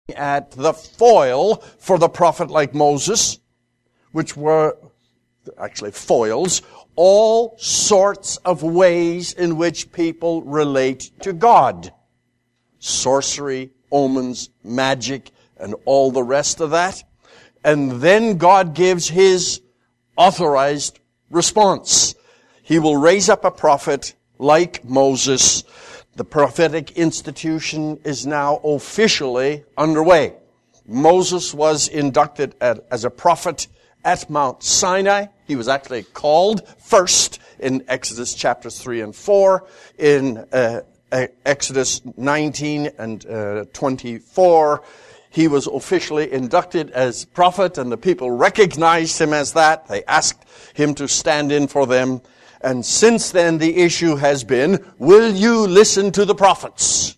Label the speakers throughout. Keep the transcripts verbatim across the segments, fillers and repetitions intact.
Speaker 1: at the foil for the prophet like Moses, which were actually foils, all sorts of ways in which people relate to God. Sorcery, omens, magic, and all the rest of that. And then God gives His authorized response. He will raise up a prophet like Moses. The prophetic institution is now officially underway. Moses was inducted at, as a prophet at Mount Sinai. He was actually called first in Exodus chapters three and four. In uh, Exodus nineteen and uh, twenty-four, he was officially inducted as prophet, and the people recognized him as that. They asked him to stand in for them. And since then, the issue has been, will you listen to the prophets?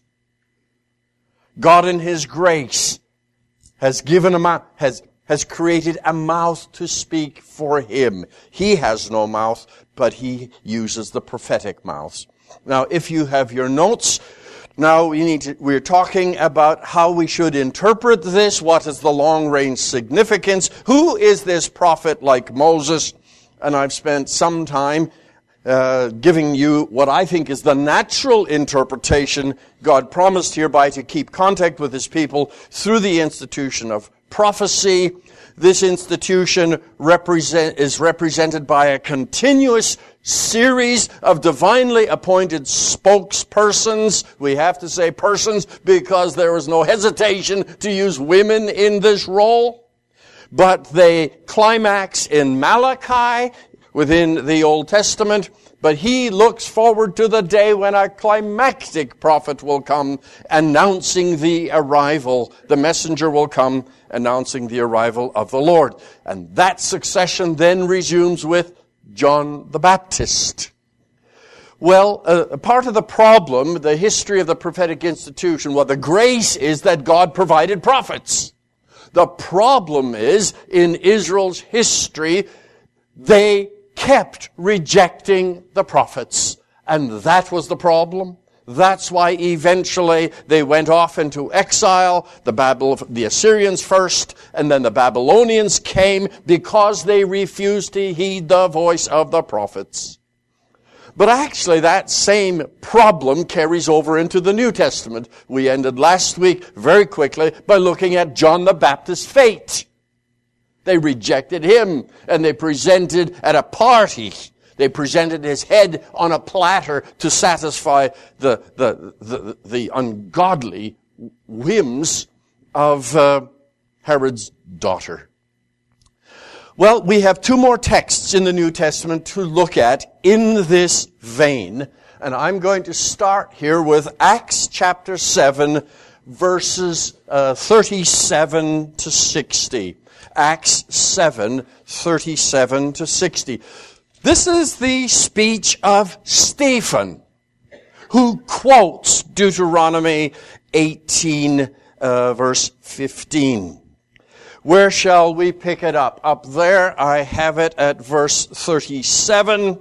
Speaker 1: God in His grace has given a mouth, has, has created a mouth to speak for Him. He has no mouth, but He uses the prophetic mouths. Now, if you have your notes, now we need to, we're talking about how we should interpret this. What is the long-range significance? Who is this prophet like Moses? And I've spent some time Uh, giving you what I think is the natural interpretation God promised hereby to keep contact with His people through the institution of prophecy. This institution represent, is represented by a continuous series of divinely appointed spokespersons. We have to say persons because there is no hesitation to use women in this role. But they climax in Malachi within the Old Testament, but he looks forward to the day when a climactic prophet will come announcing the arrival. The messenger will come announcing the arrival of the Lord. And that succession then resumes with John the Baptist. Well, uh, part of the problem, the history of the prophetic institution, well, the grace is that God provided prophets. The problem is, in Israel's history, they kept rejecting the prophets. And that was the problem. That's why eventually they went off into exile, the Babel, the Assyrians first, and then the Babylonians came because they refused to heed the voice of the prophets. But actually that same problem carries over into the New Testament. We ended last week very quickly by looking at John the Baptist's fate. They rejected him, and they presented at a party, they presented his head on a platter to satisfy the the the, the ungodly whims of uh, Herod's daughter. Well, we have two more texts in the New Testament to look at in this vein, and I'm going to start here with Acts chapter seven, verses uh, thirty-seven to sixty. Acts seven, thirty-seven to sixty. This is the speech of Stephen, who quotes Deuteronomy eighteen, uh, verse fifteen. Where shall we pick it up? Up there, I have it at verse thirty-seven.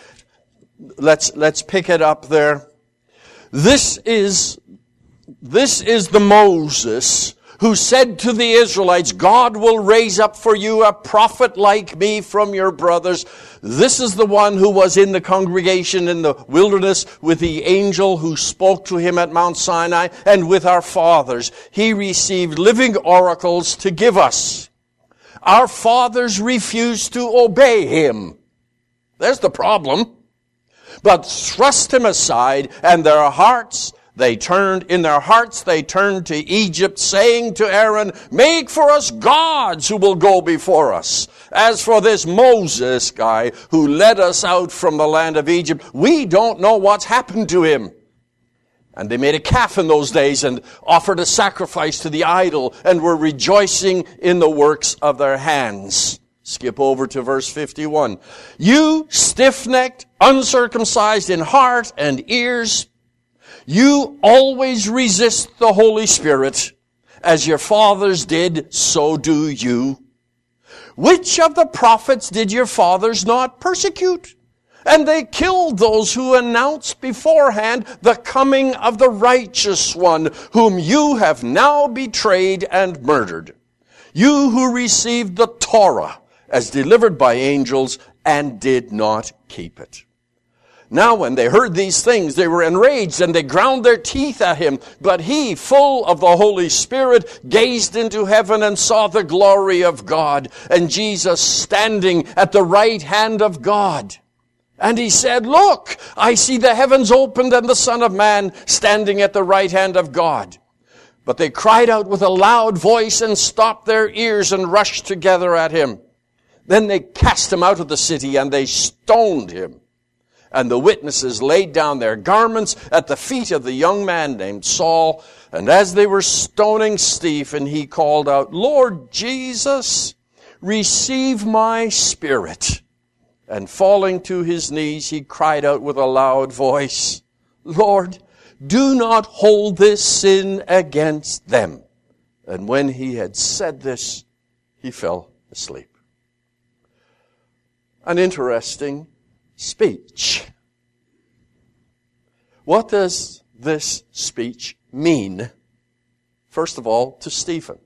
Speaker 1: Let's, let's pick it up there. This is, this is the Moses who said to the Israelites, God will raise up for you a prophet like me from your brothers. This is the one who was in the congregation in the wilderness with the angel who spoke to him at Mount Sinai and with our fathers. He received living oracles to give us. Our fathers refused to obey him. There's the problem. But thrust him aside, and their hearts They turned, in their hearts, they turned to Egypt, saying to Aaron, make for us gods who will go before us. As for this Moses guy who led us out from the land of Egypt, we don't know what's happened to him. And they made a calf in those days and offered a sacrifice to the idol and were rejoicing in the works of their hands. Skip over to verse fifty-one. You stiff-necked, uncircumcised in heart and ears, you always resist the Holy Spirit. As your fathers did, so do you. Which of the prophets did your fathers not persecute? And they killed those who announced beforehand the coming of the righteous one, whom you have now betrayed and murdered. You who received the Torah as delivered by angels and did not keep it. Now when they heard these things, they were enraged, and they ground their teeth at him. But he, full of the Holy Spirit, gazed into heaven and saw the glory of God, and Jesus standing at the right hand of God. And he said, Look, I see the heavens opened and the Son of Man standing at the right hand of God. But they cried out with a loud voice and stopped their ears and rushed together at him. Then they cast him out of the city, and they stoned him. And the witnesses laid down their garments at the feet of the young man named Saul. And as they were stoning Stephen, he called out, Lord Jesus, receive my spirit. And falling to his knees, he cried out with a loud voice, Lord, do not hold this sin against them. And when he had said this, he fell asleep. An interesting speech. What does this speech mean, first of all, to Stephen?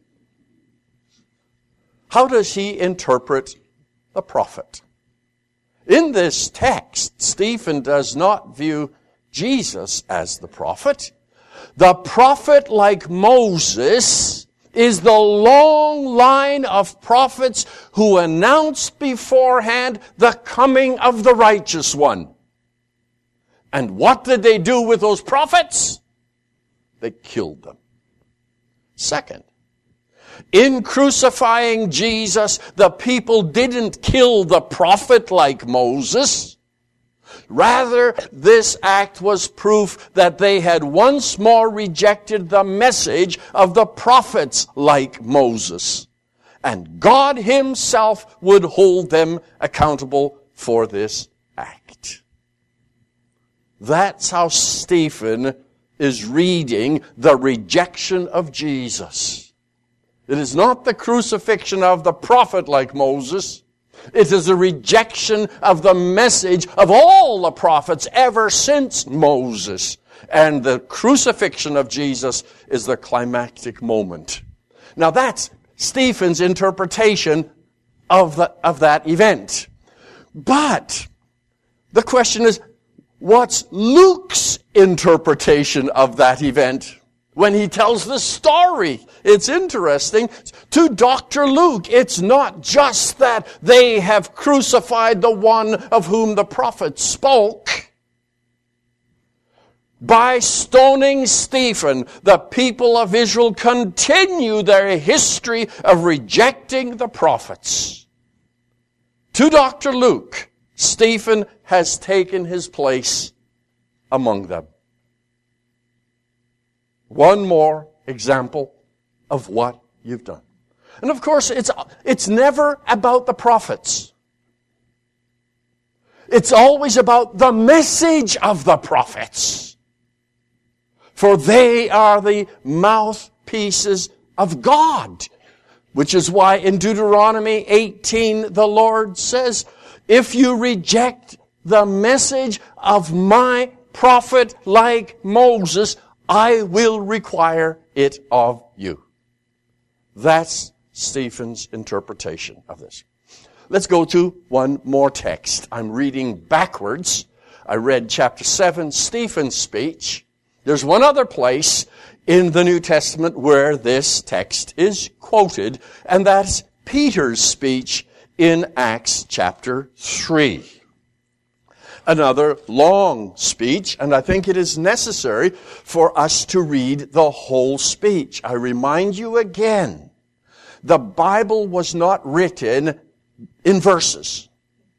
Speaker 1: How does he interpret the prophet? In this text, Stephen does not view Jesus as the prophet. The prophet, like Moses, is the long line of prophets who announced beforehand the coming of the righteous one. And what did they do with those prophets? They killed them. Second, in crucifying Jesus, the people didn't kill the prophet like Moses. Rather, this act was proof that they had once more rejected the message of the prophets like Moses. And God himself would hold them accountable for this act. That's how Stephen is reading the rejection of Jesus. It is not the crucifixion of the prophet like Moses. It is a rejection of the message of all the prophets ever since Moses. And the crucifixion of Jesus is the climactic moment. Now that's Stephen's interpretation of, the, of that event. But the question is, what's Luke's interpretation of that event? When he tells the story, it's interesting. To Doctor Luke, it's not just that they have crucified the one of whom the prophet spoke. By stoning Stephen, the people of Israel continue their history of rejecting the prophets. To Doctor Luke, Stephen has taken his place among them. One more example of what you've done. And of course, it's, it's never about the prophets. It's always about the message of the prophets. For they are the mouthpieces of God. Which is why in Deuteronomy eighteen, the Lord says, if you reject the message of my prophet like Moses, I will require it of you. That's Stephen's interpretation of this. Let's go to one more text. I'm reading backwards. I read chapter seven, Stephen's speech. There's one other place in the New Testament where this text is quoted, and that's Peter's speech in Acts chapter three. Another long speech, and I think it is necessary for us to read the whole speech. I remind you again, the Bible was not written in verses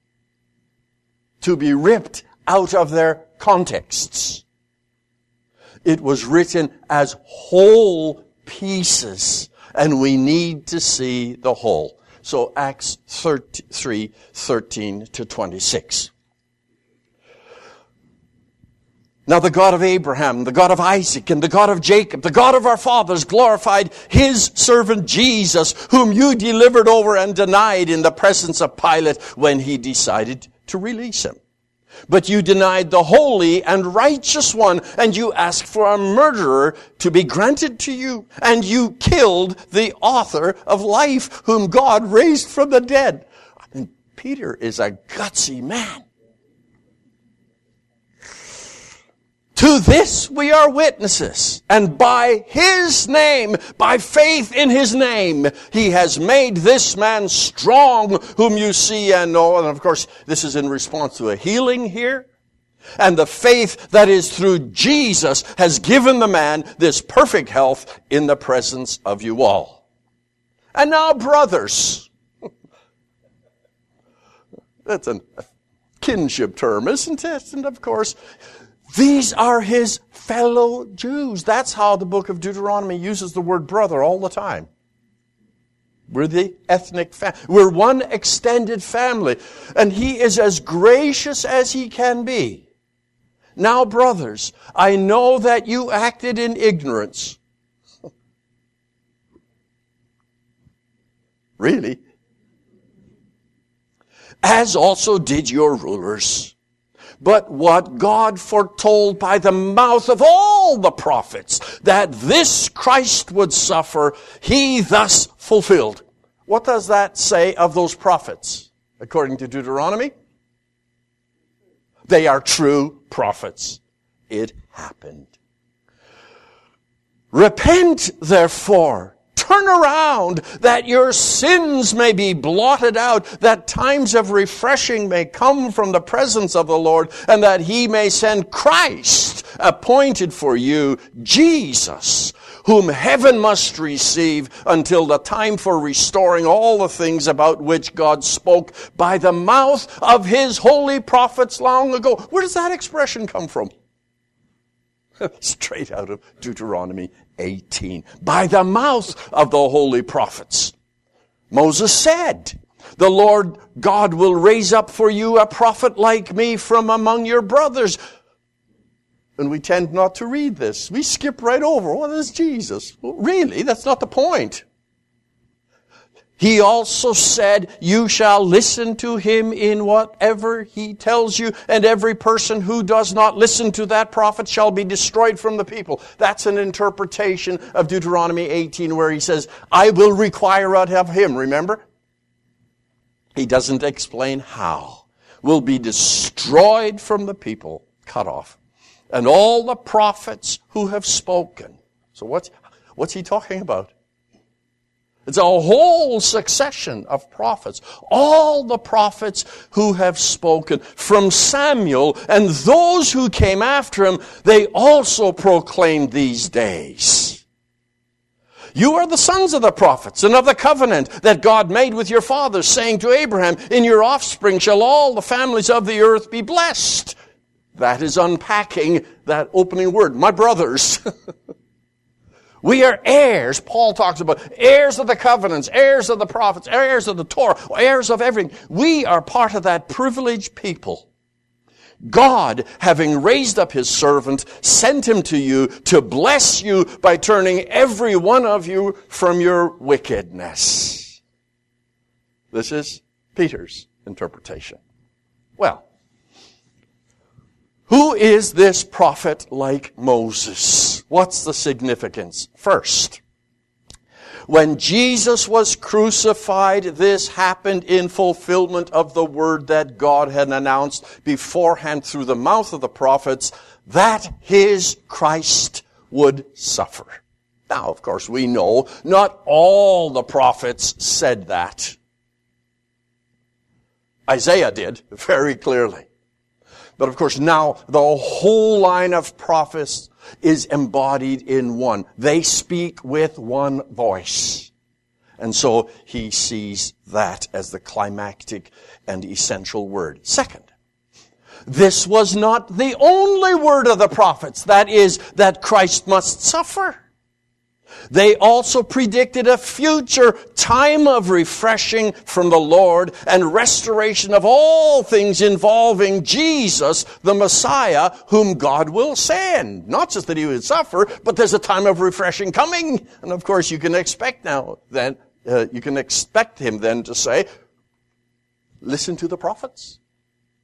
Speaker 1: to be ripped out of their contexts. It was written as whole pieces, and we need to see the whole. So Acts three, thirteen to twenty-six. Now the God of Abraham, the God of Isaac, and the God of Jacob, the God of our fathers, glorified His servant Jesus, whom you delivered over and denied in the presence of Pilate when he decided to release him. But you denied the holy and righteous one, and you asked for a murderer to be granted to you. And you killed the author of life, whom God raised from the dead. And Peter is a gutsy man. To this we are witnesses, and by his name, by faith in his name, he has made this man strong, whom you see and know. And of course, this is in response to a healing here. And the faith that is through Jesus has given the man this perfect health in the presence of you all. And now, brothers, that's a kinship term, isn't it? And of course, these are his fellow Jews. That's how the book of Deuteronomy uses the word brother all the time. We're the ethnic family. We're one extended family. And he is as gracious as he can be. Now, brothers, I know that you acted in ignorance. Really? As also did your rulers. But what God foretold by the mouth of all the prophets, that this Christ would suffer, he thus fulfilled. What does that say of those prophets, according to Deuteronomy? They are true prophets. It happened. Repent, therefore. Turn around, that your sins may be blotted out, that times of refreshing may come from the presence of the Lord, and that he may send Christ, appointed for you, Jesus, whom heaven must receive until the time for restoring all the things about which God spoke by the mouth of his holy prophets long ago. Where does that expression come from? Straight out of Deuteronomy eighteen. By the mouth of the holy prophets. Moses said, the Lord God will raise up for you a prophet like me from among your brothers. And we tend not to read this. We skip right over. What is Jesus? Well, really, that's not the point. He also said, you shall listen to him in whatever he tells you, and every person who does not listen to that prophet shall be destroyed from the people. That's an interpretation of Deuteronomy eighteen where he says, I will require out of him, remember? He doesn't explain how. Will be destroyed from the people, cut off. And all the prophets who have spoken. So what's, what's he talking about? It's a whole succession of prophets. All the prophets who have spoken from Samuel and those who came after him, they also proclaimed these days. You are the sons of the prophets and of the covenant that God made with your fathers, saying to Abraham, in your offspring shall all the families of the earth be blessed. That is unpacking that opening word, my brothers. We are heirs, Paul talks about, heirs of the covenants, heirs of the prophets, heirs of the Torah, heirs of everything. We are part of that privileged people. God, having raised up his servant, sent him to you to bless you by turning every one of you from your wickedness. This is Peter's interpretation. Well, who is this prophet like Moses? What's the significance? First, when Jesus was crucified, this happened in fulfillment of the word that God had announced beforehand through the mouth of the prophets, that his Christ would suffer. Now, of course, we know not all the prophets said that. Isaiah did, very clearly. But of course now the whole line of prophets is embodied in one. They speak with one voice. And so he sees that as the climactic and essential word. Second, this was not the only word of the prophets. That is, that Christ must suffer. They also predicted a future time of refreshing from the Lord and restoration of all things involving Jesus, the Messiah, whom God will send. Not just that he would suffer, but there's a time of refreshing coming. And of course you can expect now then, uh, you can expect him then to say, listen to the prophets.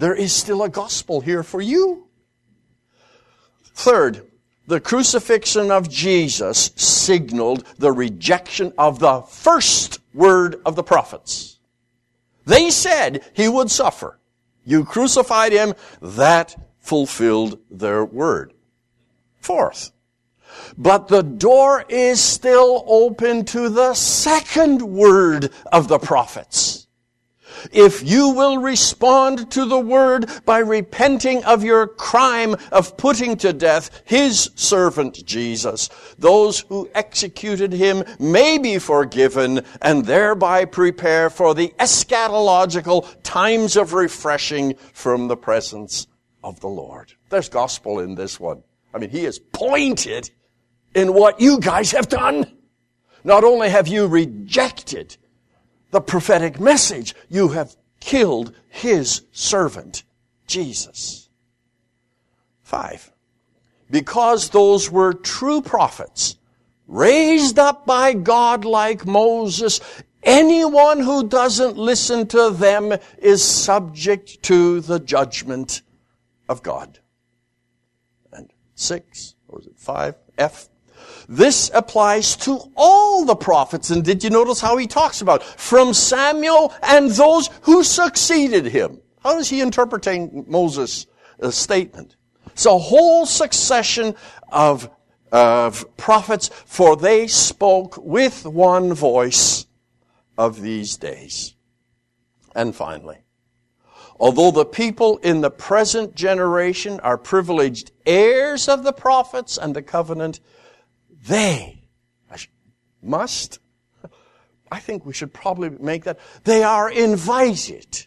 Speaker 1: there is still a gospel here for you. Third, the crucifixion of Jesus signaled the rejection of the first word of the prophets. They said he would suffer. You crucified him. That fulfilled their word. Fourth, but the door is still open to the second word of the prophets. If you will respond to the word by repenting of your crime of putting to death his servant Jesus, those who executed him may be forgiven and thereby prepare for the eschatological times of refreshing from the presence of the Lord. There's gospel in this one. I mean, he is pointed in what you guys have done. Not only have you rejected the prophetic message, you have killed his servant, Jesus. Five, because those were true prophets, raised up by God like Moses, anyone who doesn't listen to them is subject to the judgment of God. And six, or was it five? F. This applies to all the prophets. And did you notice how he talks about from Samuel and those who succeeded him? How is he interpreting Moses' uh, statement? It's a whole succession of, of prophets, for they spoke with one voice of these days. And finally, although the people in the present generation are privileged heirs of the prophets and the covenant, they must, I think we should probably make that, they are invited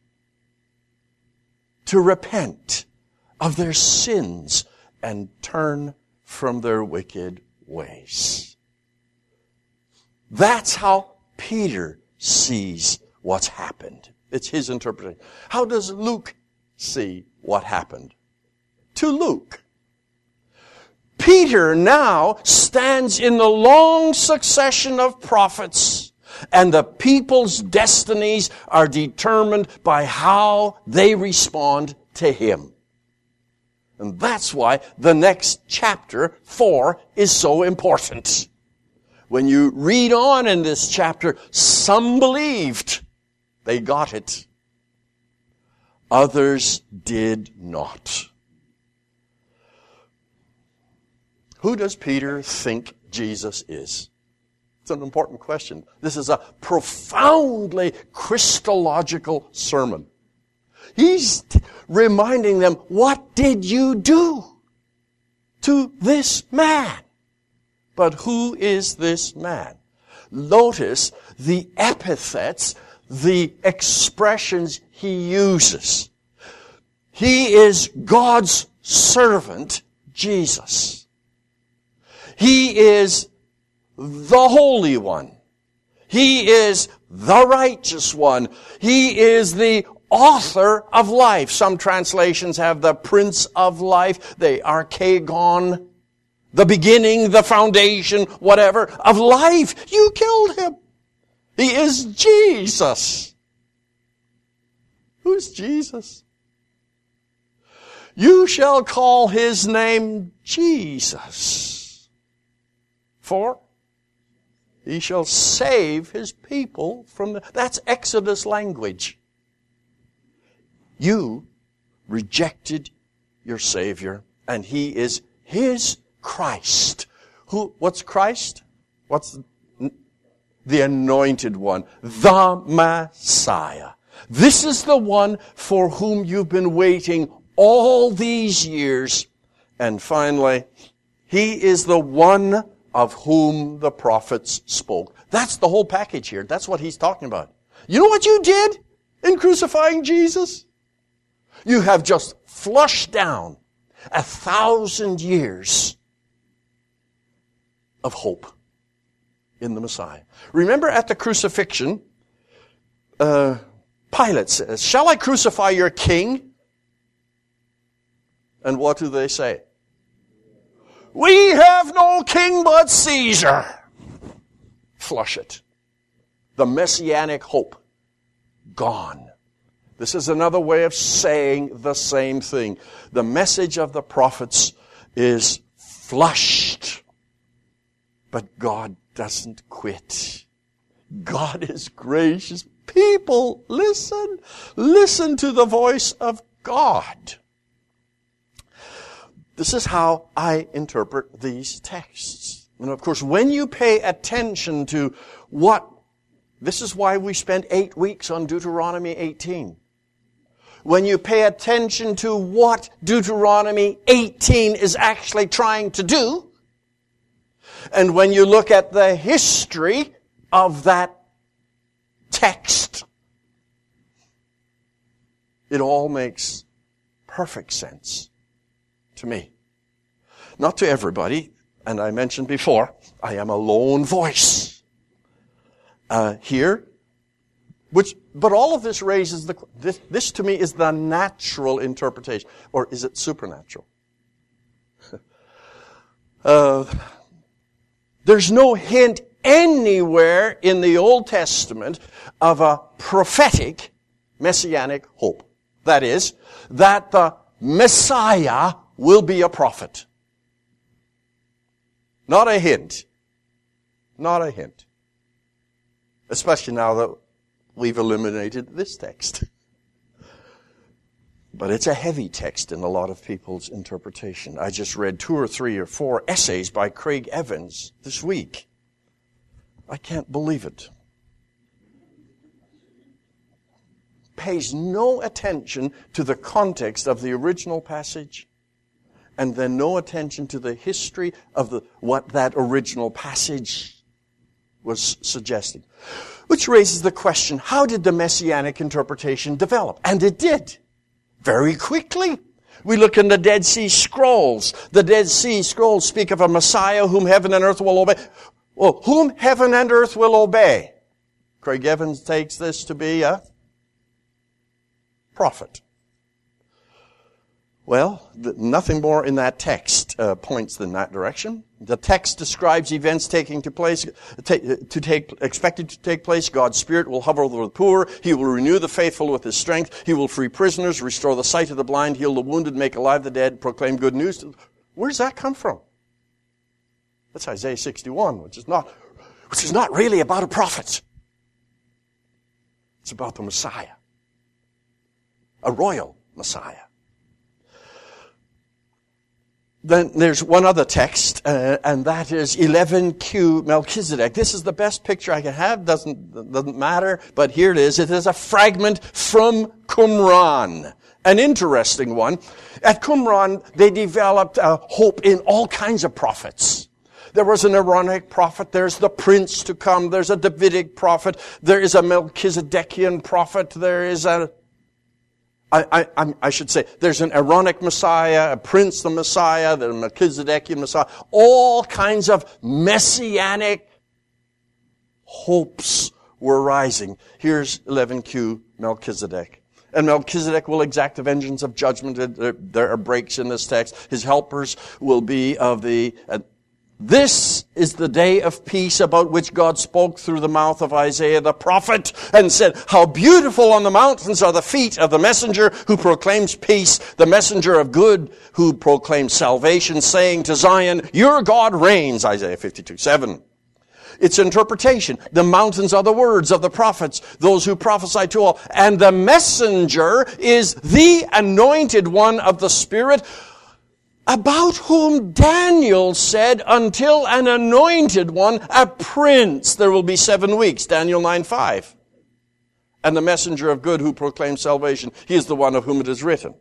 Speaker 1: to repent of their sins and turn from their wicked ways. That's how Peter sees what's happened. It's his interpretation. How does Luke see what happened? To Luke, Peter now stands in the long succession of prophets, and the people's destinies are determined by how they respond to him. And that's why the next chapter, four, is so important. When you read on in this chapter, some believed. They got it. Others did not. Who does Peter think Jesus is? It's an important question. This is a profoundly Christological sermon. He's reminding them, what did you do to this man? But who is this man? Notice the epithets, the expressions he uses. He is God's servant, Jesus. He is the Holy One. He is the Righteous One. He is the Author of life. Some translations have the Prince of Life, the Archegon, the beginning, the foundation, whatever, of life. You killed him. He is Jesus. Who's Jesus? You shall call his name Jesus, for he shall save his people from the... That's Exodus language. You rejected your Savior, and he is his Christ. Who? What's Christ? What's the, the anointed one? The Messiah. This is the one for whom you've been waiting all these years. And finally, he is the one of whom the prophets spoke. That's the whole package here. That's what he's talking about. You know what you did in crucifying Jesus? You have just flushed down a thousand years of hope in the Messiah. Remember at the crucifixion, uh, Pilate says, "Shall I crucify your king?" And what do they say? "We have no king but Caesar." Flush it. The messianic hope, gone. This is another way of saying the same thing. The message of the prophets is flushed, but God doesn't quit. God is gracious. People, listen. Listen to the voice of God. This is how I interpret these texts. And of course, when you pay attention to what, this is why we spent eight weeks on Deuteronomy eighteen. When you pay attention to what Deuteronomy eighteen is actually trying to do, and when you look at the history of that text, it all makes perfect sense to me. Not to everybody, and I mentioned before, I am a lone voice uh, here. Which, but all of this raises the, this, this to me is the natural interpretation. Or is it supernatural? uh, there's no hint anywhere in the Old Testament of a prophetic messianic hope. That is, that the Messiah will be a prophet. Not a hint. Not a hint. Especially now that we've eliminated this text. But it's a heavy text in a lot of people's interpretation. I just read two or three or four essays by Craig Evans this week. I can't believe it. Pays no attention to the context of the original passage, and then no attention to the history of the, what that original passage was suggesting. Which raises the question, how did the Messianic interpretation develop? And it did. Very quickly. We look in the Dead Sea Scrolls. The Dead Sea Scrolls speak of a Messiah whom heaven and earth will obey. Well, whom heaven and earth will obey? Craig Evans takes this to be a prophet. Well, nothing more in that text uh, points in that direction. The text describes events taking to place, to take, expected to take place. God's Spirit will hover over the poor. He will renew the faithful with His strength. He will free prisoners, restore the sight of the blind, heal the wounded, make alive the dead, proclaim good news. Where does that come from? That's Isaiah sixty-one, which is not, which is not really about a prophet. It's about the Messiah. A royal Messiah. Then there's one other text, uh, and that is eleven Q Melchizedek. This is the best picture I can have. Doesn't doesn't matter, but here it is. It is a fragment from Qumran, an interesting one. At Qumran, they developed a hope in all kinds of prophets. There was an Aaronic prophet. There's the prince to come. There's a Davidic prophet. There is a Melchizedekian prophet. There is a I, I, I should say, there's an Aaronic Messiah, a Prince the Messiah, the Melchizedekian Messiah, all kinds of messianic hopes were rising. Here's eleven Q Melchizedek. And Melchizedek will exact the vengeance of judgment. There, there are breaks in this text. His helpers will be of the... Uh, This is the day of peace about which God spoke through the mouth of Isaiah the prophet and said, how beautiful on the mountains are the feet of the messenger who proclaims peace, the messenger of good who proclaims salvation, saying to Zion, your God reigns, Isaiah fifty-two seven. Its interpretation, the mountains are the words of the prophets, those who prophesy to all. And the messenger is the anointed one of the Spirit, about whom Daniel said, until an anointed one, a prince, there will be seven weeks, Daniel nine five. And the messenger of good who proclaims salvation, he is the one of whom it is written.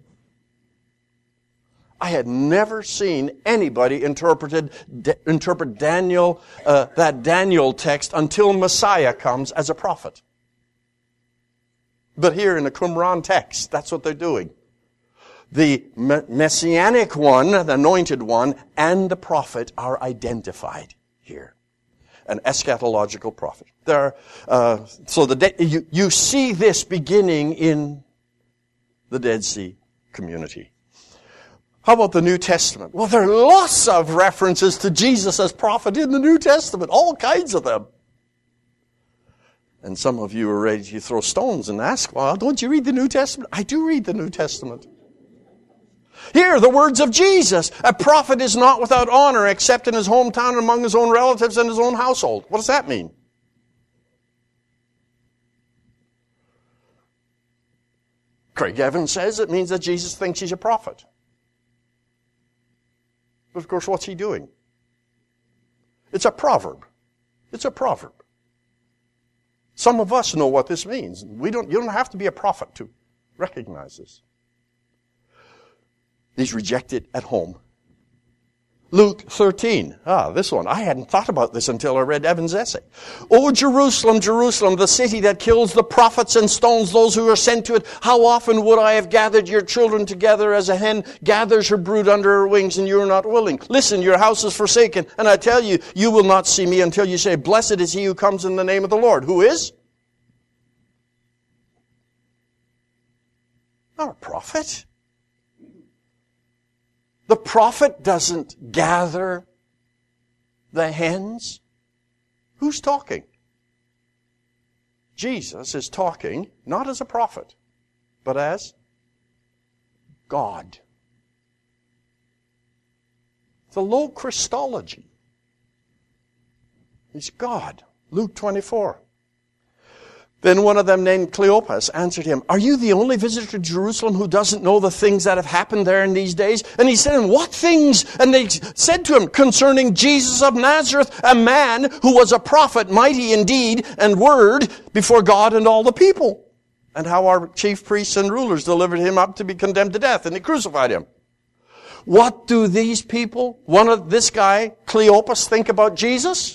Speaker 1: I had never seen anybody interpreted, de, interpret Daniel, uh, that Daniel text until Messiah comes as a prophet. But here in the Qumran text, that's what they're doing. The messianic one, the anointed one, and the prophet are identified here. An eschatological prophet. There, uh, so the de- you, you see this beginning in the Dead Sea community. How about the New Testament? Well, there are lots of references to Jesus as prophet in the New Testament. All kinds of them. And some of you are ready to throw stones and ask, well, don't you read the New Testament? I do read the New Testament. Here, the words of Jesus. A prophet is not without honor except in his hometown and among his own relatives and his own household. What does that mean? Craig Evans says it means that Jesus thinks he's a prophet. But of course, what's he doing? It's a proverb. It's a proverb. Some of us know what this means. We don't, you don't have to be a prophet to recognize this. He's rejected at home. Luke thirteen. Ah, this one. I hadn't thought about this until I read Evan's essay. O Jerusalem, Jerusalem, the city that kills the prophets and stones those who are sent to it. How often would I have gathered your children together as a hen gathers her brood under her wings, and you are not willing? Listen, your house is forsaken, and I tell you, you will not see me until you say, blessed is he who comes in the name of the Lord. Who is? Not a prophet. The prophet doesn't gather the hens. Who's talking? Jesus is talking not as a prophet, but as God. The low Christology. He's God. Luke twenty-four. Then one of them named Cleopas answered him, are you the only visitor to Jerusalem who doesn't know the things that have happened there in these days? And he said, what things? And they said to him, concerning Jesus of Nazareth, a man who was a prophet, mighty in deed and word before God and all the people. And how our chief priests and rulers delivered him up to be condemned to death, and they crucified him. What do these people, one of this guy, Cleopas, think about Jesus?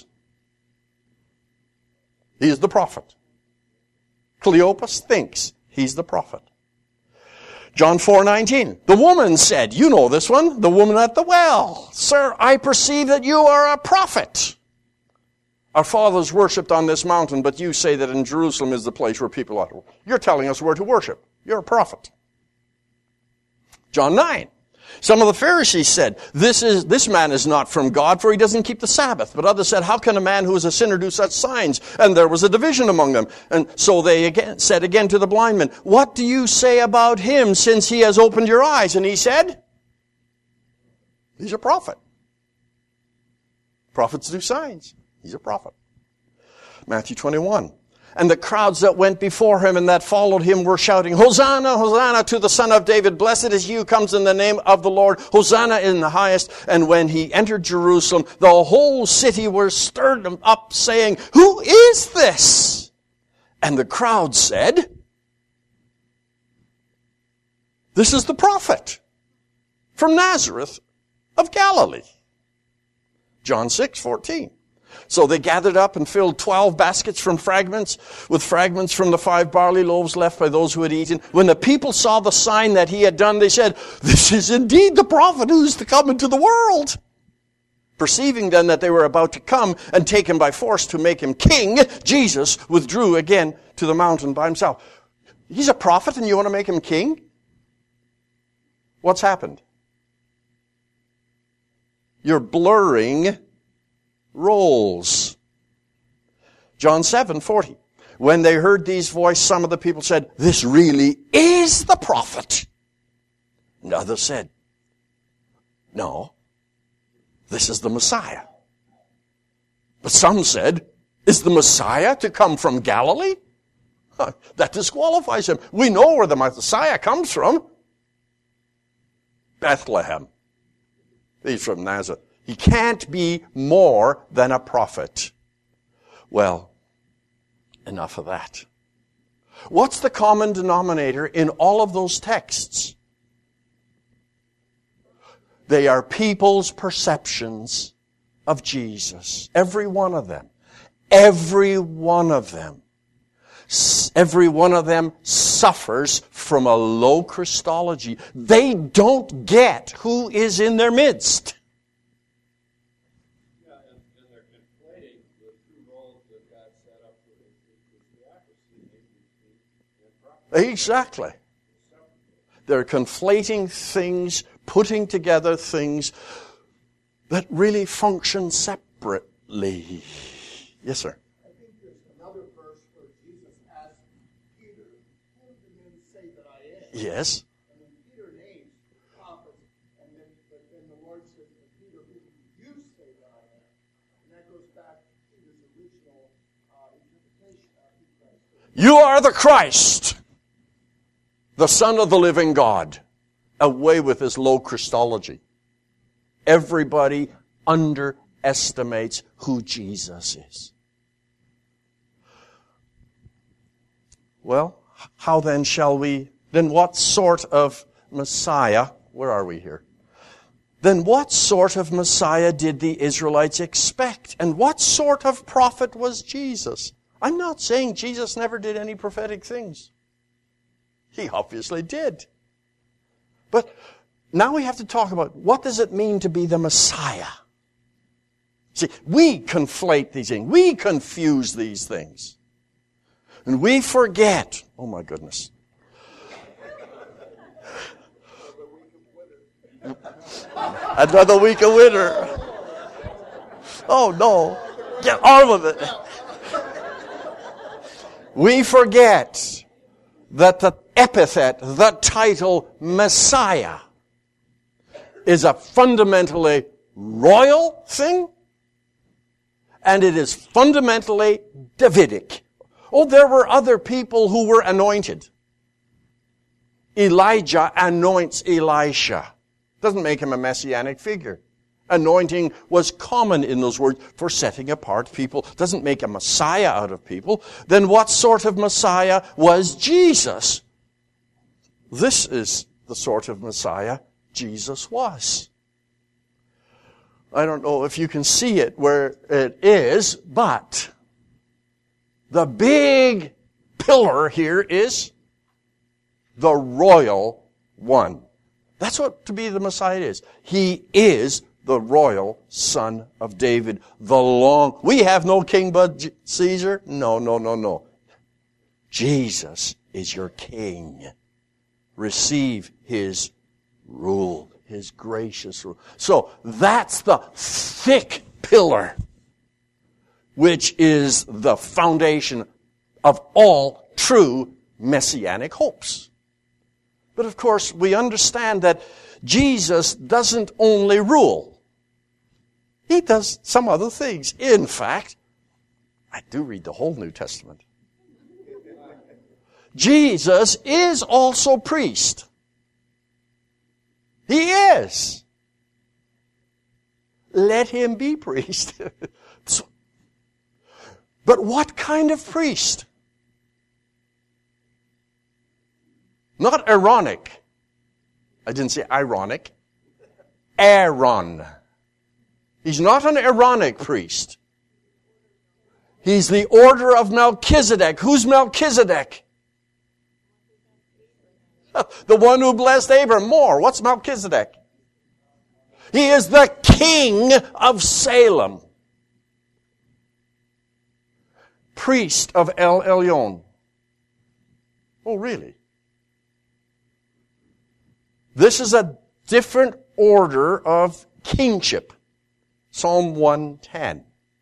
Speaker 1: He is the prophet. Cleopas thinks he's the prophet. John four nineteen. The woman said, you know this one, the woman at the well, sir, I perceive that you are a prophet. Our fathers worshipped on this mountain, but you say that in Jerusalem is the place where people ought to worship. You're telling us where to worship. You're a prophet. John nine. Some of the Pharisees said, this is this man is not from God, for he doesn't keep the Sabbath. But others said, how can a man who is a sinner do such signs? And there was a division among them. And so they again said again to the blind man, what do you say about him since he has opened your eyes? And he said, he's a prophet. Prophets do signs. He's a prophet. Matthew twenty-one. And the crowds that went before him and that followed him were shouting, Hosanna, Hosanna to the Son of David. Blessed is he who comes in the name of the Lord. Hosanna in the highest. And when he entered Jerusalem, the whole city was stirred up, saying, who is this? And the crowd said, this is the prophet from Nazareth of Galilee. John six fourteen. So they gathered up and filled twelve baskets from fragments, with fragments from the five barley loaves left by those who had eaten. When the people saw the sign that he had done, they said, this is indeed the prophet who is to come into the world. Perceiving then that they were about to come and take him by force to make him king, Jesus withdrew again to the mountain by himself. He's a prophet and you want to make him king? What's happened? You're blurring roles. John seven forty. When they heard these voices, some of the people said, this really is the prophet. And others said, no, this is the Messiah. But some said, is the Messiah to come from Galilee? Huh, that disqualifies him. We know where the Messiah comes from. Bethlehem. He's from Nazareth. He can't be more than a prophet. Well, enough of that. What's the common denominator in all of those texts? They are people's perceptions of Jesus. Every one of them. Every one of them. Every one of them suffers from a low Christology. They don't get who is in their midst. Exactly. They're conflating things, putting together things that really function separately. Yes, sir.
Speaker 2: I think there's another verse where
Speaker 1: Yes.
Speaker 2: And then Peter names the prophets, and then, but then the Lord says to Peter, who do you say that I am? And that goes back to Peter's original uh, interpretation of who Christ is.
Speaker 1: You are the Christ, the Son of the living God. Away with this low Christology. Everybody underestimates who Jesus is. Well, how then shall we, then what sort of Messiah, where are we here? Then what sort of Messiah did the Israelites expect? And what sort of prophet was Jesus? I'm not saying Jesus never did any prophetic things. He obviously did. But now we have to talk about what does it mean to be the Messiah? See, we conflate these things. We confuse these things. And we forget. Oh my goodness. Another week of winter. Oh no. Get on with it. We forget that the epithet, the title Messiah, is a fundamentally royal thing, and it is fundamentally Davidic. Oh, there were other people who were anointed. Elijah anoints Elisha. Doesn't make him a messianic figure. Anointing was common in those words for setting apart people. Doesn't make a Messiah out of people. Then what sort of Messiah was Jesus? This is the sort of Messiah Jesus was. I don't know if you can see it where it is, but the big pillar here is the royal one. That's what to be the Messiah is. He is the royal son of David. The long, we have no king but Caesar. No, no, no, no. Jesus is your king. Receive his rule, his gracious rule. So that's the thick pillar, which is the foundation of all true messianic hopes. But of course, we understand that Jesus doesn't only rule. He does some other things. In fact, I do read the whole New Testament. Jesus is also priest. He is. Let him be priest. But what kind of priest? Not Aaronic. I didn't say ironic. Aaron. He's not an Aaronic priest. He's the order of Melchizedek. Who's Melchizedek? The one who blessed Abraham more. What's Melchizedek? He is the king of Salem. Priest of El Elyon. Oh, really? This is a different order of kingship. Psalm one ten.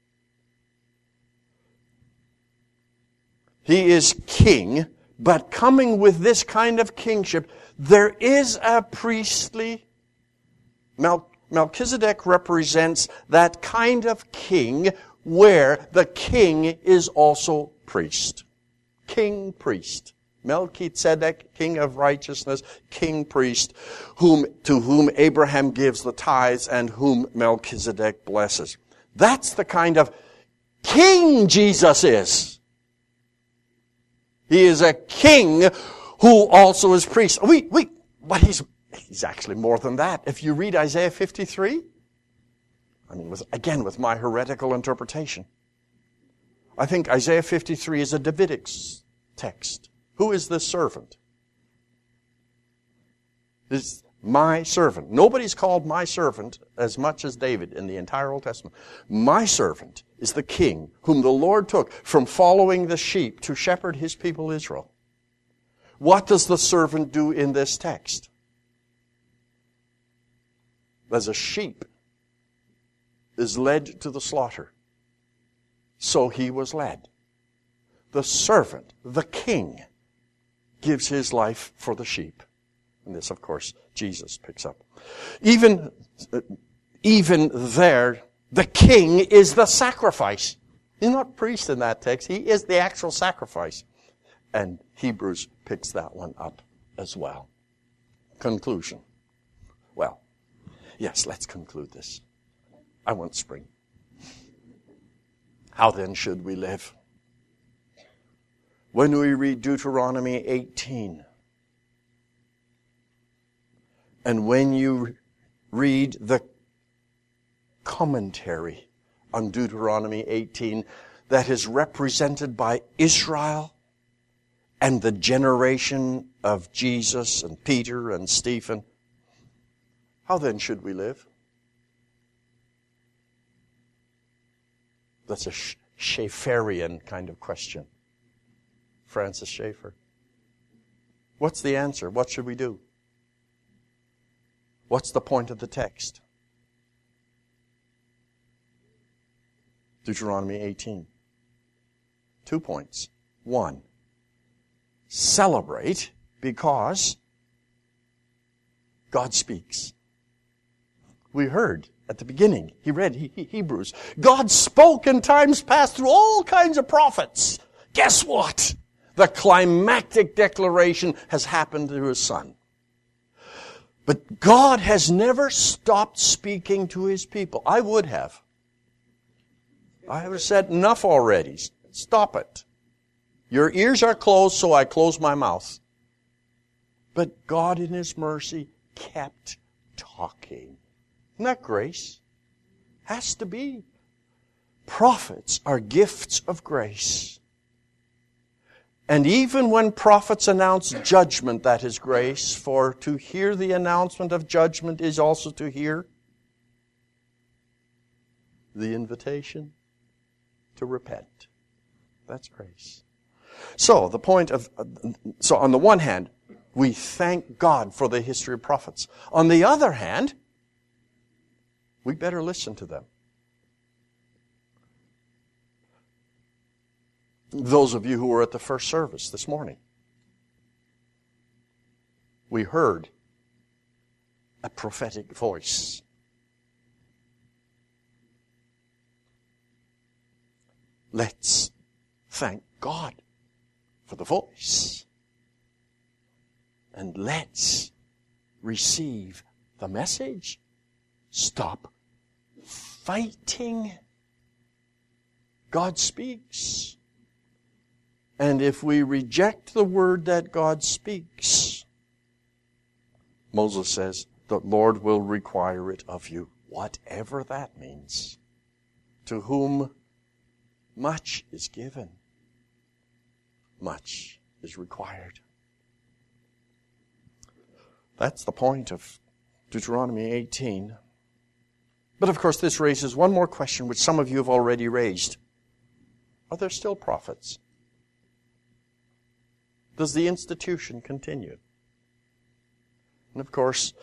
Speaker 1: He is king, but coming with this kind of kingship, there is a priestly... Mel- Melchizedek represents that kind of king where the king is also priest. King, priest. Melchizedek, king of righteousness, king, priest, whom, to whom Abraham gives the tithes and whom Melchizedek blesses. That's the kind of king Jesus is. He is a king who also is priest. We, we, but he's, he's actually more than that. If you read Isaiah fifty-three, I mean, with, again, with my heretical interpretation, I think Isaiah fifty-three is a Davidic text. Who is this servant? This is my servant. Nobody's called my servant as much as David in the entire Old Testament. My servant is the king whom the Lord took from following the sheep to shepherd his people Israel. What does the servant do in this text? As a sheep is led to the slaughter, so he was led. The servant, the king, gives his life for the sheep. And this, of course, Jesus picks up. Even, even there, the king is the sacrifice. He's not priest in that text. He is the actual sacrifice. And Hebrews picks that one up as well. Conclusion. Well, yes, let's conclude this. I want spring. How then should we live? When we read Deuteronomy eighteen, and when you read the commentary on Deuteronomy eighteen that is represented by Israel and the generation of Jesus and Peter and Stephen, how then should we live? That's a Schaefferian kind of question. Francis Schaeffer. What's the answer? What should we do? What's the point of the text? Deuteronomy eighteen. Two points. One, celebrate because God speaks. We heard at the beginning, he read he, he, Hebrews. God spoke in times past through all kinds of prophets. Guess what? The climactic declaration has happened through his Son. But God has never stopped speaking to his people. I would have. I have said enough already. Stop it. Your ears are closed, so I close my mouth. But God in his mercy kept talking. Isn't that grace? Has to be. Prophets are gifts of grace. And even when prophets announce judgment, that is grace, for to hear the announcement of judgment is also to hear the invitation to repent. That's grace. So, the point of, so on the one hand, we thank God for the history of prophets. On the other hand, we better listen to them. Those of you who were at the first service this morning, we heard a prophetic voice. Let's thank God for the voice. And let's receive the message. Stop fighting. God speaks. And if we reject the word that God speaks, Moses says, the Lord will require it of you, whatever that means. To whom much is given, much is required. That's the point of Deuteronomy eighteen. But of course this raises one more question which some of you have already raised. Are there still prophets? Does the institution continue? And of course,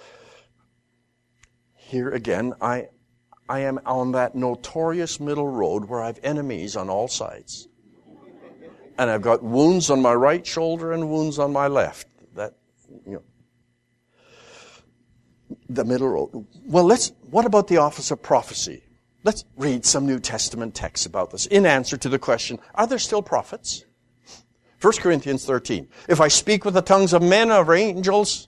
Speaker 1: here again, I, I am on that notorious middle road where I have enemies on all sides. And I've got wounds on my right shoulder and wounds on my left. That, you know, the middle road. Well, let's, what about the office of prophecy? Let's read some New Testament texts about this in answer to the question, are there still prophets? First Corinthians thirteen. If I speak with the tongues of men or angels,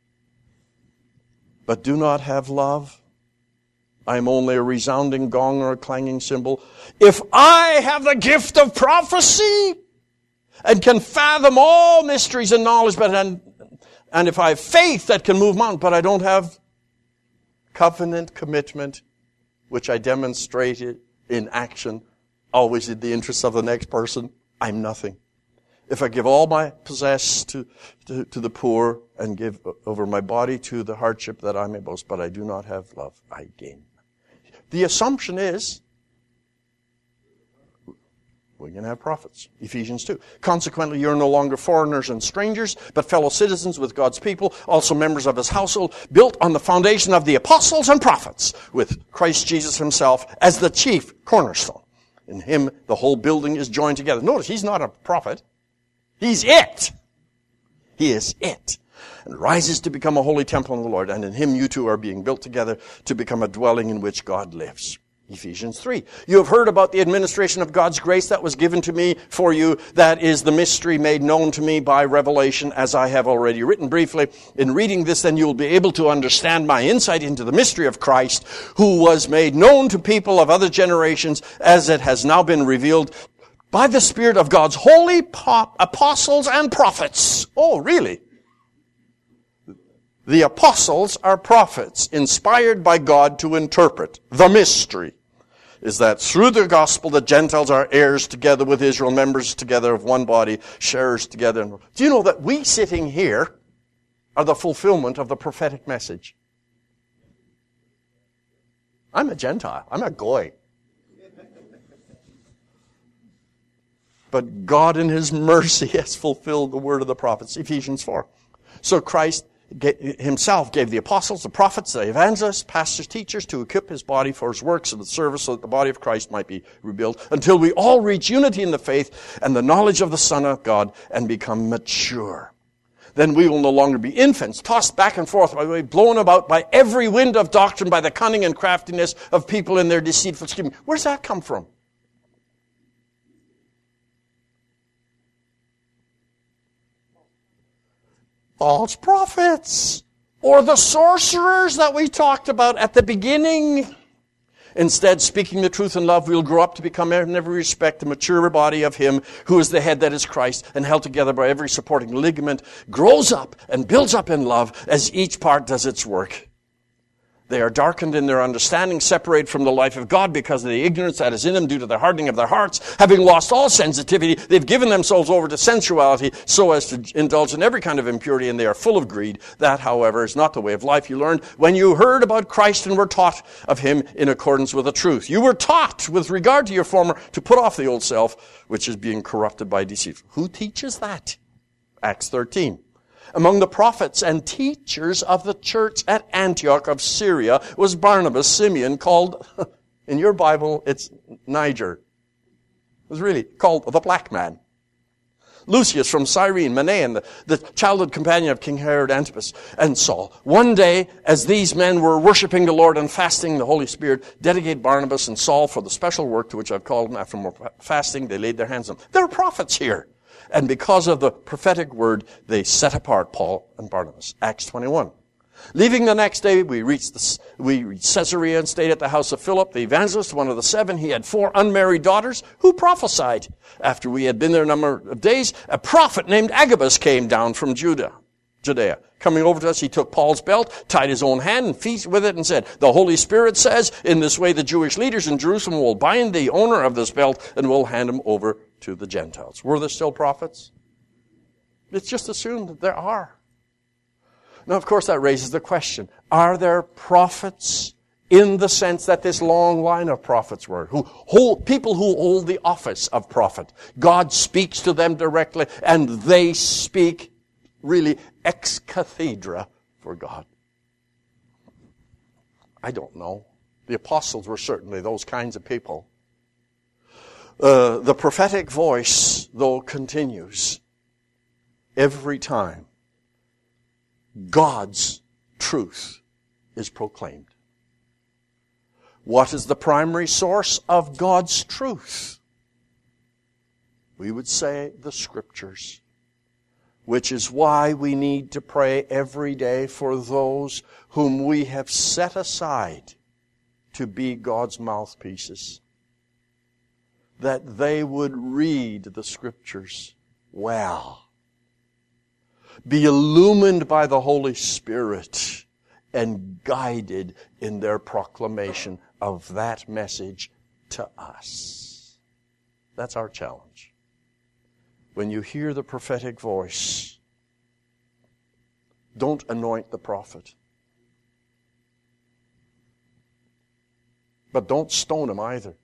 Speaker 1: but do not have love, I am only a resounding gong or a clanging cymbal. If I have the gift of prophecy and can fathom all mysteries and knowledge, but and, and if I have faith that can move mountains, but I don't have covenant commitment, which I demonstrated in action, always in the interest of the next person, I'm nothing. If I give all my possess to, to, to the poor and give over my body to the hardship that I may boast, but I do not have love, I gain. The assumption is we're going to have prophets. Ephesians two. Consequently, you're no longer foreigners and strangers, but fellow citizens with God's people, also members of his household, built on the foundation of the apostles and prophets, with Christ Jesus himself as the chief cornerstone. In him, the whole building is joined together. Notice, he's not a prophet. He's it. He is it. And rises to become a holy temple in the Lord. And in him you two are being built together to become a dwelling in which God lives. Ephesians three. You have heard about the administration of God's grace that was given to me for you. That is the mystery made known to me by revelation, as I have already written briefly. In reading this, then you'll be able to understand my insight into the mystery of Christ, who was made known to people of other generations, as it has now been revealed by the Spirit of God's holy pop- apostles and prophets. Oh, really? The apostles are prophets, inspired by God to interpret. The mystery is that through the gospel, the Gentiles are heirs together with Israel, members together of one body, sharers together. Do you know that we sitting here are the fulfillment of the prophetic message? I'm a Gentile. I'm a goy. But God in his mercy has fulfilled the word of the prophets. Ephesians four. So Christ himself gave the apostles, the prophets, the evangelists, pastors, teachers to equip his body for his works of the service so that the body of Christ might be rebuilt until we all reach unity in the faith and the knowledge of the Son of God and become mature. Then we will no longer be infants, tossed back and forth, by the way, blown about by every wind of doctrine, by the cunning and craftiness of people in their deceitful scheming. Where's that come from? False prophets, or the sorcerers that we talked about at the beginning. Instead, speaking the truth in love, we'll grow up to become in every respect the mature body of him who is the head, that is Christ, and held together by every supporting ligament, grows up and builds up in love as each part does its work. They are darkened in their understanding, separated from the life of God because of the ignorance that is in them due to the hardening of their hearts. Having lost all sensitivity, they've given themselves over to sensuality so as to indulge in every kind of impurity, and they are full of greed. That, however, is not the way of life you learned when you heard about Christ and were taught of him in accordance with the truth. You were taught with regard to your former to put off the old self, which is being corrupted by deceit. Who teaches that? Acts thirteen. Among the prophets and teachers of the church at Antioch of Syria was Barnabas, Simeon, called, in your Bible, it's Niger. It was really called the black man. Lucius from Cyrene, Manaen, the, the childhood companion of King Herod Antipas, and Saul. One day, as these men were worshiping the Lord and fasting, the Holy Spirit dedicated Barnabas and Saul for the special work to which I've called them. After more fasting, they laid their hands on them. There are prophets here. And because of the prophetic word, they set apart Paul and Barnabas. Acts twenty-one. Leaving the next day, we reached, the, we reached Caesarea and stayed at the house of Philip, the evangelist, one of the seven. He had four unmarried daughters who prophesied. After we had been there a number of days, a prophet named Agabus came down from Judah, Judea. Coming over to us, he took Paul's belt, tied his own hand and feet with it, and said, "The Holy Spirit says, in this way the Jewish leaders in Jerusalem will bind the owner of this belt and will hand him over to the Gentiles." Were there still prophets? It's just assumed that there are. Now, of course, that raises the question, are there prophets in the sense that this long line of prophets were, who hold, people who hold the office of prophet? God speaks to them directly, and they speak really ex cathedra for God. I don't know. The apostles were certainly those kinds of people. Uh, the prophetic voice, though, continues every time God's truth is proclaimed. What is the primary source of God's truth? We would say the Scriptures, which is why we need to pray every day for those whom we have set aside to be God's mouthpieces, that they would read the Scriptures well, be illumined by the Holy Spirit, and guided in their proclamation of that message to us. That's our challenge. When you hear the prophetic voice, don't anoint the prophet. But don't stone him either.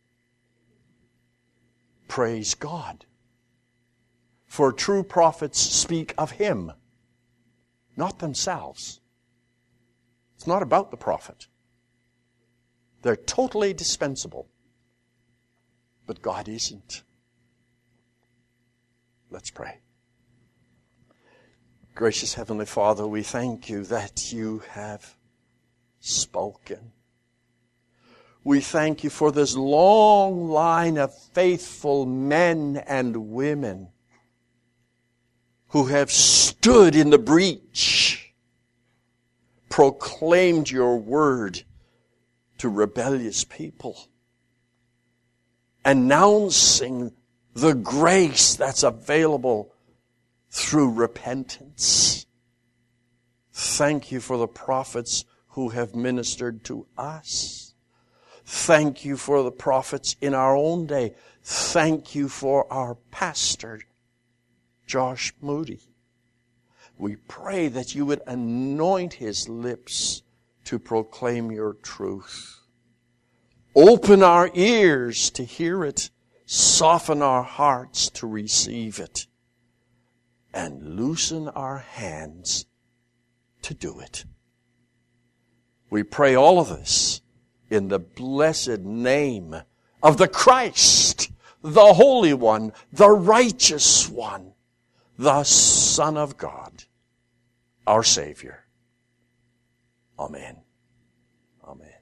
Speaker 1: Praise God. For true prophets speak of him, not themselves. It's not about the prophet. They're totally dispensable. But God isn't. Let's pray. Gracious Heavenly Father, we thank you that you have spoken. We thank you for this long line of faithful men and women who have stood in the breach, proclaimed your word to rebellious people, announcing the grace that's available through repentance. Thank you for the prophets who have ministered to us. Thank you for the prophets in our own day. Thank you for our pastor, Josh Moody. We pray that you would anoint his lips to proclaim your truth. Open our ears to hear it. Soften our hearts to receive it. And loosen our hands to do it. We pray all of this in the blessed name of the Christ, the Holy One, the Righteous One, the Son of God, our Savior. Amen. Amen.